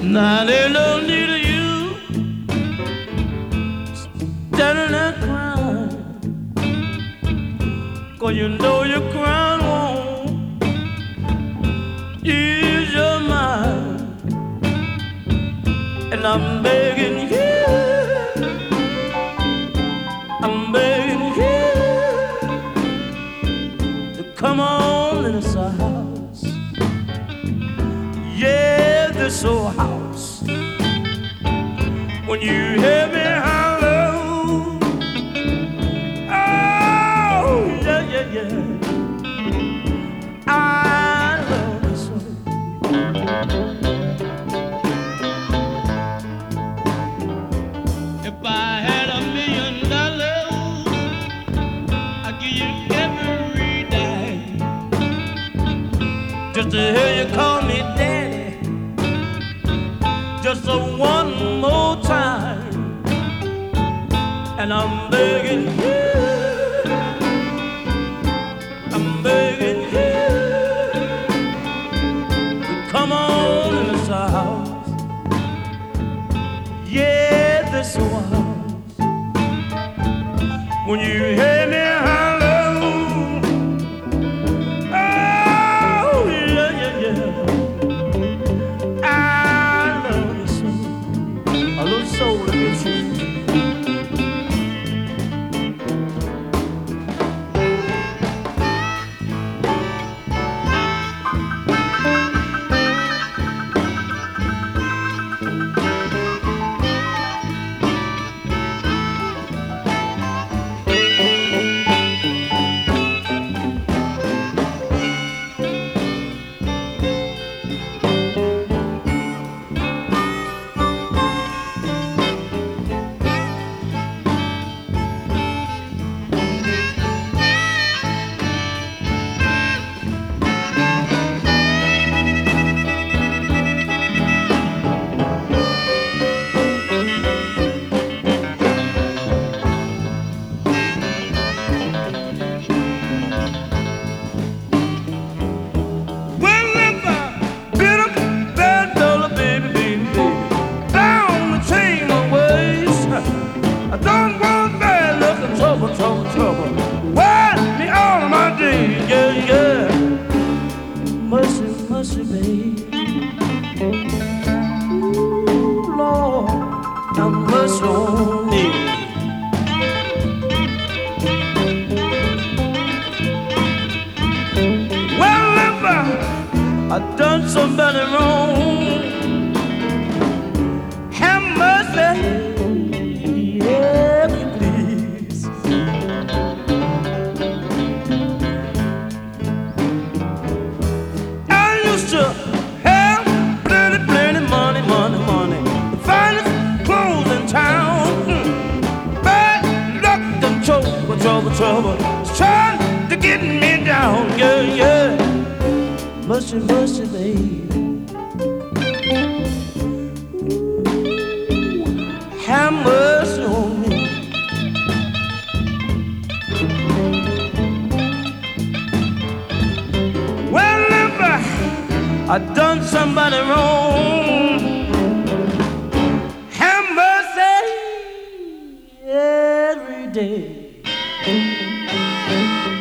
Now there's no need of you standing there crying, 'cause you know your crying won't ease your mind. And I'm begging you, I'm begging you to come on in this house. Yeah, this old house. When you hear me holler, oh, yeah, yeah, yeah, I love you so. If I had $1,000,000, I'd give you every day just to hear you call me daddy, just one more time. And I'm begging you, I'm begging you to come on in this house. Yeah, this one. When you hear me holler, oh yeah, yeah, yeah, I love you so. A little soul to get you. I done somebody wrong. Have mercy, yeah, please. I used to have plenty, plenty money, money, money. The finest clothes in town. Bad luck and trouble, trouble, trouble. It's trying to get me down, yeah, yeah. Mercy, mercy, baby. Have mercy on me. Well, if I done somebody wrong, have mercy every day.